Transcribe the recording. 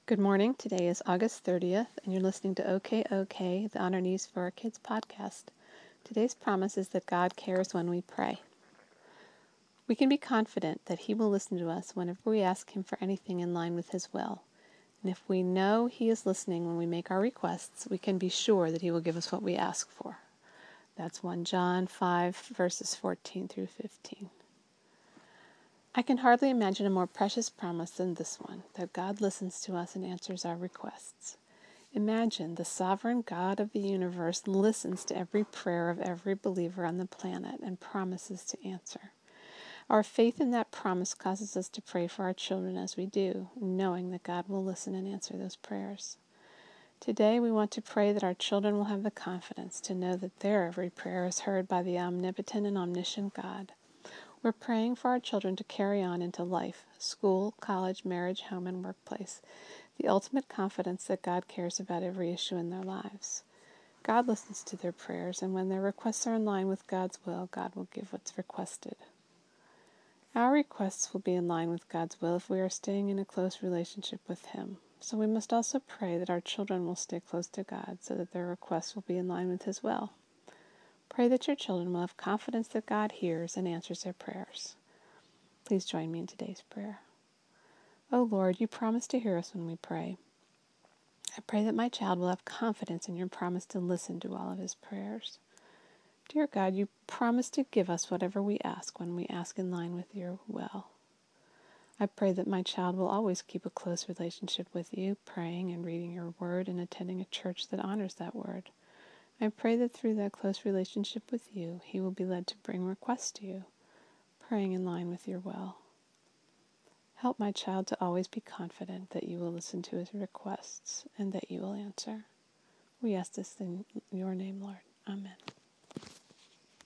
Good morning. Today is August 30th, and you're listening to OK, the On Our Knees for Our Kids podcast. Today's promise is that God cares when we pray. We can be confident that He will listen to us whenever we ask Him for anything in line with His will. And if we know He is listening when we make our requests, we can be sure that He will give us what we ask for. That's 1 John 5, verses 14 through 15. I can hardly imagine a more precious promise than this one, that God listens to us and answers our requests. Imagine the sovereign God of the universe listens to every prayer of every believer on the planet and promises to answer. Our faith in that promise causes us to pray for our children as we do, knowing that God will listen and answer those prayers. Today we want to pray that our children will have the confidence to know that their every prayer is heard by the omnipotent and omniscient God. We're praying for our children to carry on into life, school, college, marriage, home, and workplace, the ultimate confidence that God cares about every issue in their lives. God listens to their prayers, and when their requests are in line with God's will, God will give what's requested. Our requests will be in line with God's will if we are staying in a close relationship with Him. So we must also pray that our children will stay close to God so that their requests will be in line with His will. Pray that your children will have confidence that God hears and answers their prayers. Please join me in today's prayer. O Lord, you promise to hear us when we pray. I pray that my child will have confidence in your promise to listen to all of his prayers. Dear God, you promise to give us whatever we ask when we ask in line with your will. I pray that my child will always keep a close relationship with you, praying and reading your word and attending a church that honors that word. I pray that through that close relationship with you, he will be led to bring requests to you, praying in line with your will. Help my child to always be confident that you will listen to his requests and that you will answer. We ask this in your name, Lord.